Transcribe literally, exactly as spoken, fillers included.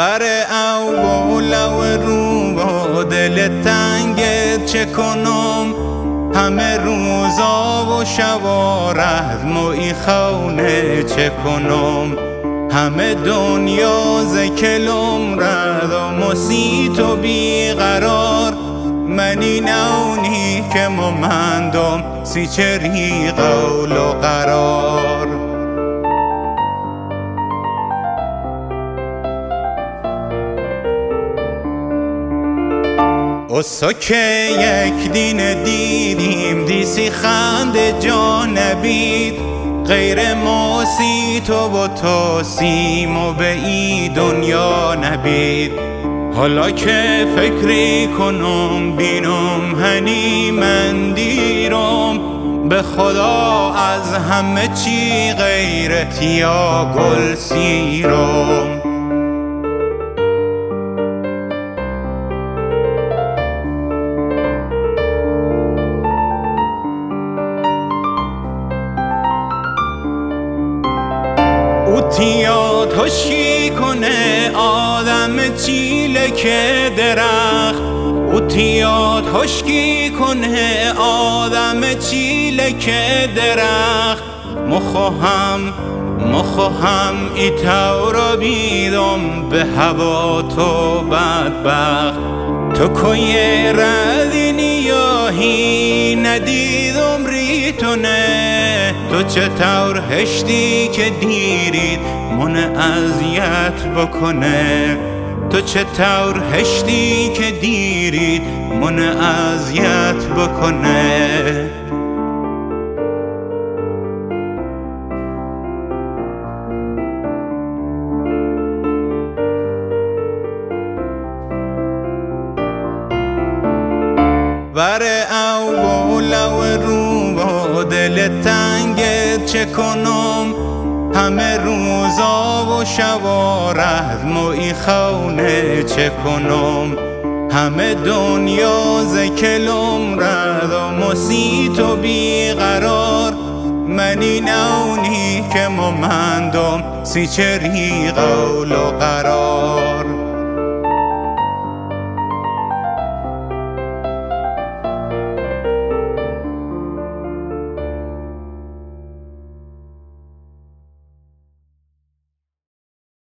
بر اول و رو و دل تنگت چه کنم، همه روزا و شبا رحم و ای خونه چه کنم، همه دنیا ز کلم رد و مسیت و بیقرار، منی نونی که ممندم سی چری قول و قرار. اوسا که یک دین دیدیم دیسی خند جا نبید، غیر موسی تو و تو سیم و به ای دنیا نبید. حالا که فکری کنم بینم هنی من دیرم، به خدا از همه چی غیرتیا گل سیرم. اوتیاد هشکی کنه آدم چیله که درخت، اوتیاد هشکی کنه آدم چیله که درخت. مخوهم مخوهم ای تورا بیدم به هوا تو بدبخت، تو کوی ردینی یاهی ندیدم ریتونه، تو چه طور هشتی که دیرید من اذیت بکنه، تو چه طور هشتی که دیرید من اذیت بکنه. بر اول و رو و دل تنگت چه کنم، همه روزا و شبا رحم و ای خونه چه کنم، همه دنیا ز کلم رد و مسیت و بیقرار، منی نونی که ممندم سی چری قول و قرار.